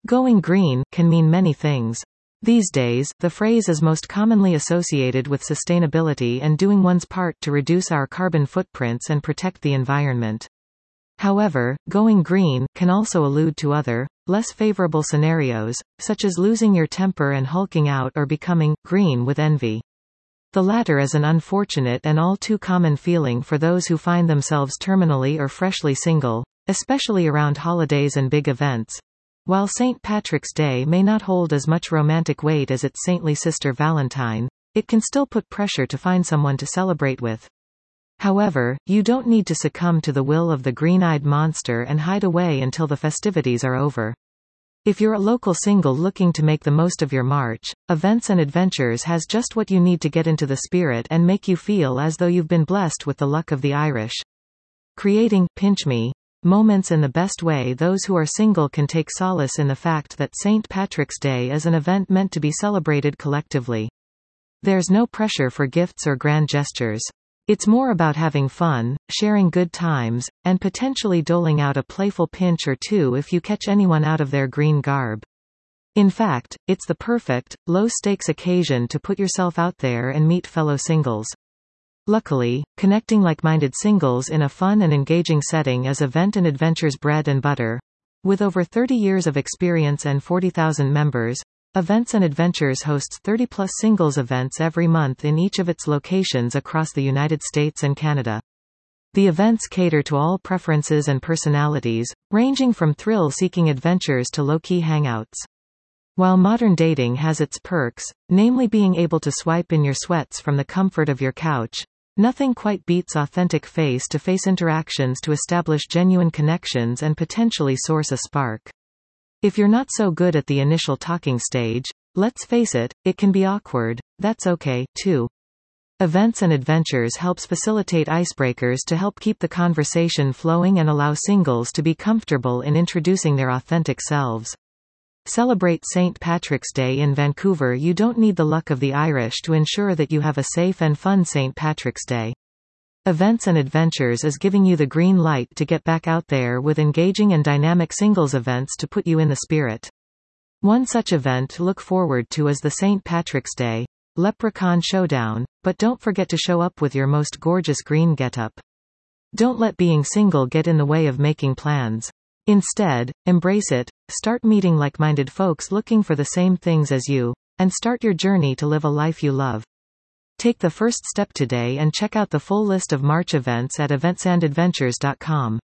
Going green can mean many things. These days, the phrase is most commonly associated with sustainability and doing one's part to reduce our carbon footprints and protect the environment. However, going green can also allude to other, less favorable scenarios, such as losing your temper and hulking out or becoming green with envy. The latter is an unfortunate and all too common feeling for those who find themselves terminally or freshly single, especially around holidays and big events. While St. Patrick's Day may not hold as much romantic weight as its saintly sister Valentine, it can still put pressure to find someone to celebrate with. However, you don't need to succumb to the will of the green-eyed monster and hide away until the festivities are over. If you're a local single looking to make the most of your March, Events and Adventures has just what you need to get into the spirit and make you feel as though you've been blessed with the luck of the Irish. Creating pinch me moments in the best way. Those who are single can take solace in the fact that St. Patrick's Day is an event meant to be celebrated collectively. There's no pressure for gifts or grand gestures. It's more about having fun, sharing good times, and potentially doling out a playful pinch or two if you catch anyone out of their green garb. In fact, it's the perfect, low-stakes occasion to put yourself out there and meet fellow singles. Luckily, connecting like-minded singles in a fun and engaging setting is Event and Adventures' bread and butter. With over 30 years of experience and 40,000 members, Events and Adventures hosts 30-plus singles events every month in each of its locations across the United States and Canada. The events cater to all preferences and personalities, ranging from thrill-seeking adventures to low-key hangouts. While modern dating has its perks, namely being able to swipe in your sweats from the comfort of your couch, nothing quite beats authentic face-to-face interactions to establish genuine connections and potentially source a spark. If you're not so good at the initial talking stage, let's face it, it can be awkward. That's okay, too. Events and Adventures helps facilitate icebreakers to help keep the conversation flowing and allow singles to be comfortable in introducing their authentic selves. Celebrate St. Patrick's Day in Vancouver. You don't need the luck of the Irish to ensure that you have a safe and fun St. Patrick's Day. Events and Adventures is giving you the green light to get back out there with engaging and dynamic singles events to put you in the spirit. One such event to look forward to is the St. Patrick's Day Leprechaun Showdown, but don't forget to show up with your most gorgeous green getup. Don't let being single get in the way of making plans. Instead, embrace it, start meeting like-minded folks looking for the same things as you, and start your journey to live a life you love. Take the first step today and check out the full list of March events at eventsandadventures.com.